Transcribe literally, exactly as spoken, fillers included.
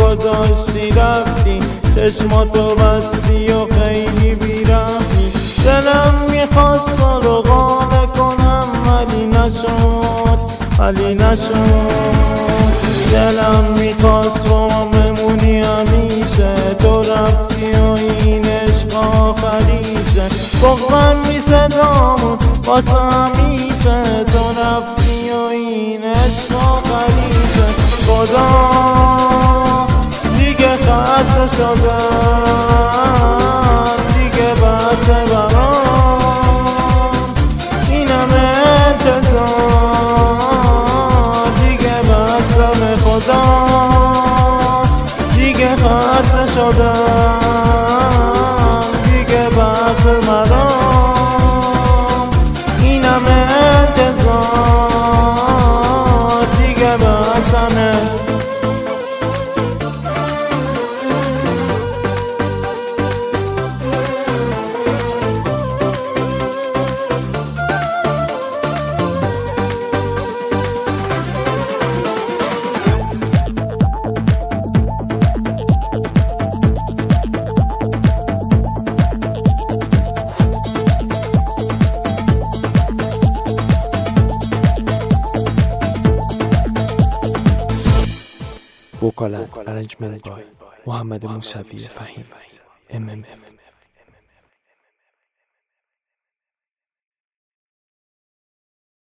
گذاشتی رفتی، چشماتو بستی و خیلی بیرحمی. دلم میخواست رو قانع کنم ولی نشد، ولی نشد. دلم میخواست با ما بمونی همیشه، تو رفتی و این عشق آخریشه. بغضم میصدامون واسه همیشه، تو رفتی و این عشق آخریشه. خدا دیگه خسته شدم، دیگه بسه برام این همه انتظار، دیگه بسه به خدا، دیگه خسته شدم، دیگه بسه برام این همه انتظار، دیگه بسه. وکالت Arrangement by محمد موسوی فهیم ام ام اف